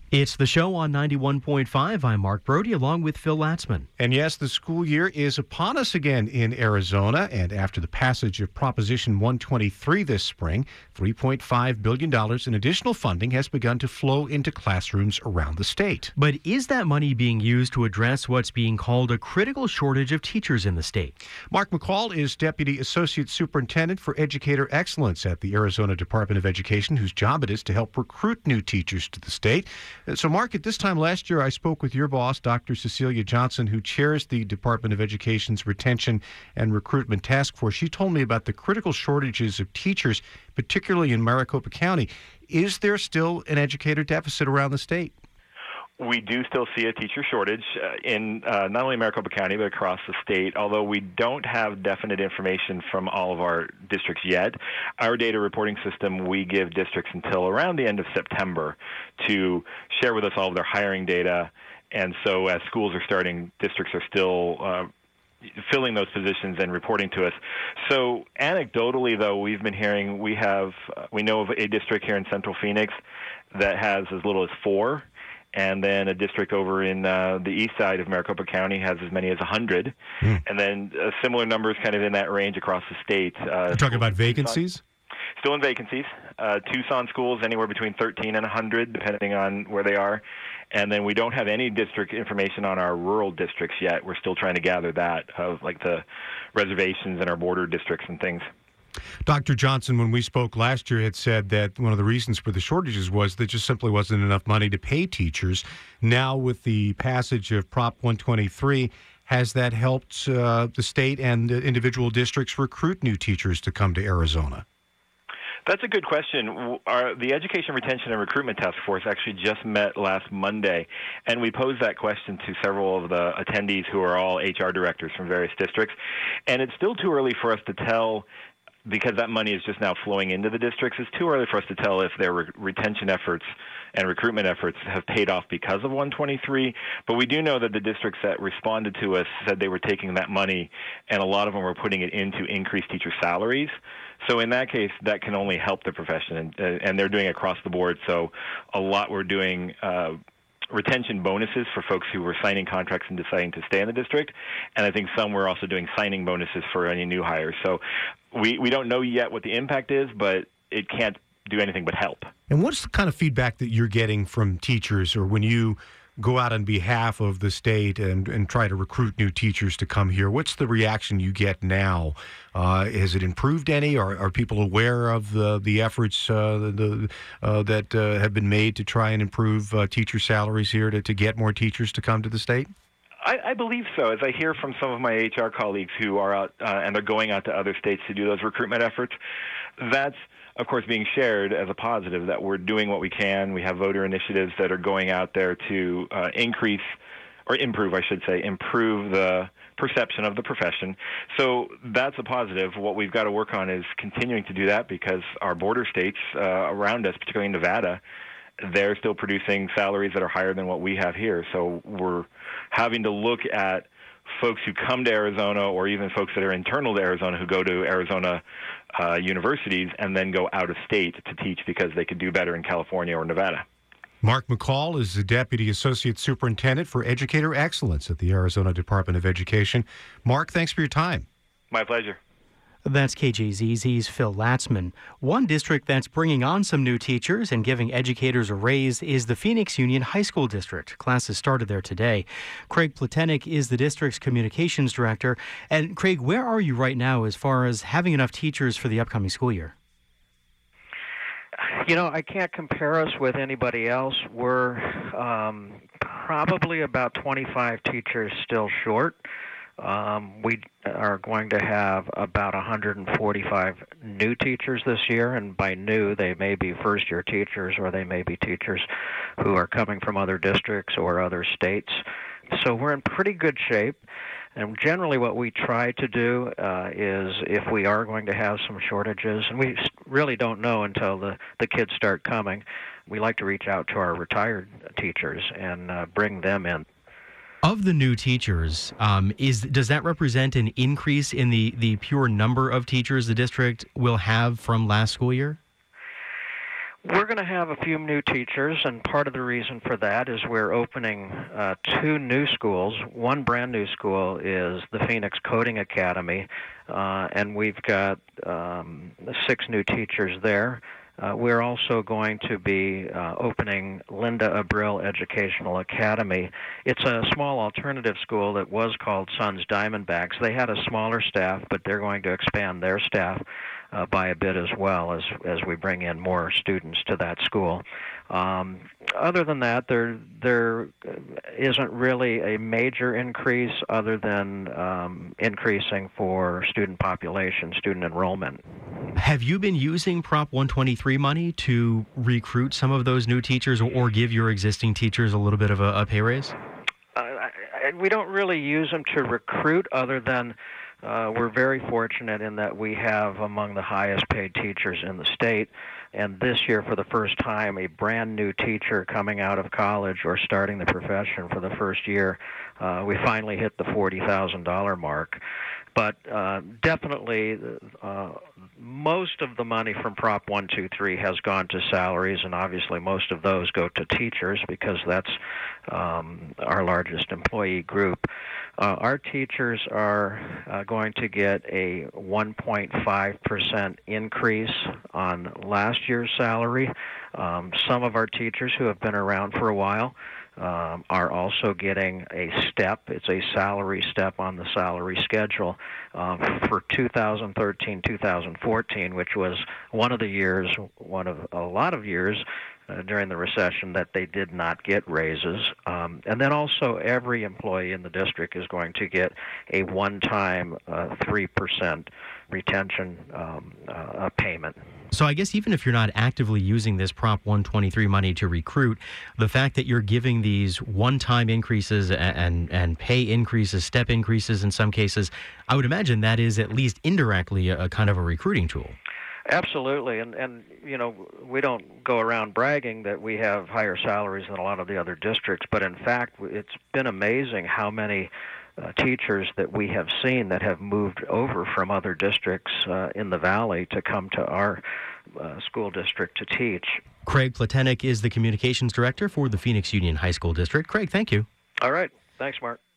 It's the show on 91.5. I'm Mark Brody along with Phil Latzman. And yes, the school year is upon us again in Arizona. And after the passage of Proposition 123 this spring, $3.5 billion in additional funding has begun to flow into classrooms around the state. But is that money being used to address what's being called a critical shortage of teachers in the state? Mark McCall is Deputy Associate Superintendent for Educator Excellence at the Arizona Department of Education, whose job it is to help recruit new teachers to the state. So, Mark, at this time last year, I spoke with your boss, Dr. Cecilia Johnson, who chairs the Department of Education's Retention and Recruitment Task Force. She told me about the critical shortages of teachers, particularly in Maricopa County. Is there still an educator deficit around the state? We do still see a teacher shortage in not only Maricopa County, but across the state. Although we don't have definite information from all of our districts yet, our data reporting system, we give districts until around the end of September to share with us all of their hiring data. And so as schools are starting, districts are still filling those positions and reporting to us. So anecdotally, though, we've been hearing we know of a district here in Central Phoenix that has as little as 4. And then a district over in the east side of Maricopa County has as many as 100. And then similar numbers kind of in that range across the state. You're talking about vacancies? Still in vacancies. Tucson schools, anywhere between 13 and 100, depending on where they are. And then we don't have any district information on our rural districts yet. We're still trying to gather that of like the reservations and our border districts and things. Dr. Johnson, when we spoke last year, had said that one of the reasons for the shortages was there just simply wasn't enough money to pay teachers. Now, with the passage of Prop 123, has that helped the state and individual districts recruit new teachers to come to Arizona? That's a good question. The Education Retention and Recruitment Task Force actually just met last Monday, and we posed that question to several of the attendees who are all HR directors from various districts. And it's still too early for us to tell, because that money is just now flowing into the districts. It's too early for us to tell if their retention efforts and recruitment efforts have paid off because of 123. But we do know that the districts that responded to us said they were taking that money, and a lot of them were putting it into increased teacher salaries. So in that case, that can only help the profession, and they're doing it across the board. So a lot we're doing retention bonuses for folks who were signing contracts and deciding to stay in the district. And I think some were also doing signing bonuses for any new hires. So we don't know yet what the impact is, but it can't do anything but help. And what's the kind of feedback that you're getting from teachers, or when you go out on behalf of the state and try to recruit new teachers to come here? What's the reaction you get now? Has it improved any? Are people aware of the efforts that have been made to try and improve teacher salaries here to get more teachers to come to the state? I believe so. As I hear from some of my HR colleagues who are out and they're going out to other states to do those recruitment efforts, that's, of course, being shared as a positive, that we're doing what we can. We have voter initiatives that are going out there to improve the perception of the profession. So that's a positive. What we've got to work on is continuing to do that, because our border states around us, particularly Nevada, they're still producing salaries that are higher than what we have here. So we're having to look at folks who come to Arizona, or even folks that are internal to Arizona who go to Arizona universities and then go out of state to teach because they could do better in California or Nevada. Mark McCall is the Deputy Associate Superintendent for Educator Excellence at the Arizona Department of Education. Mark, thanks for your time. My pleasure. That's KJZZ's Phil Latzman. One district that's bringing on some new teachers and giving educators a raise is the Phoenix Union High School District. Classes started there today. Craig Platenik is the district's communications director. And Craig, where are you right now as far as having enough teachers for the upcoming school year? You know, I can't compare us with anybody else. We're probably about 25 teachers still short. We are going to have about 145 new teachers this year, and by new, they may be first-year teachers, or they may be teachers who are coming from other districts or other states. So we're in pretty good shape. And generally what we try to do is, if we are going to have some shortages, and we really don't know until the kids start coming, we like to reach out to our retired teachers and bring them in. Of the new teachers, does that represent an increase in the pure number of teachers the district will have from last school year? We're going to have a few new teachers, and part of the reason for that is we're opening 2 new schools. One brand new school is the Phoenix Coding Academy, and we've got 6 new teachers there. We're also going to be opening Linda Abril Educational Academy. It's a small alternative school that was called Sons Diamondbacks. They had a smaller staff, but they're going to expand their staff by a bit as well as we bring in more students to that school. Other than that, there isn't really a major increase other than increasing for student population, student enrollment. Have you been using Prop 123 money to recruit some of those new teachers or give your existing teachers a little bit of a pay raise? We don't really use them to recruit other than we're very fortunate in that we have among the highest paid teachers in the state. And this year, for the first time, a brand new teacher coming out of college or starting the profession for the first year, we finally hit the $40,000 mark. But definitely, most of the money from Prop 123 has gone to salaries, and obviously most of those go to teachers because that's our largest employee group. Our teachers are going to get a 1.5% increase on last year's salary. Some of our teachers who have been around for a while are also getting a step. It's a salary step on the salary schedule for 2013-2014, which was one of a lot of years during the recession that they did not get raises. And then also every employee in the district is going to get a one-time 3% retention payment. So I guess even if you're not actively using this Prop 123 money to recruit, the fact that you're giving these one-time increases and pay increases, step increases in some cases, I would imagine that is at least indirectly a kind of a recruiting tool. Absolutely, and you know, we don't go around bragging that we have higher salaries than a lot of the other districts, but in fact, it's been amazing how many teachers that we have seen that have moved over from other districts in the valley to come to our school district to teach. Craig Pletenik is the communications director for the Phoenix Union High School District. Craig, thank you. All right. Thanks, Mark.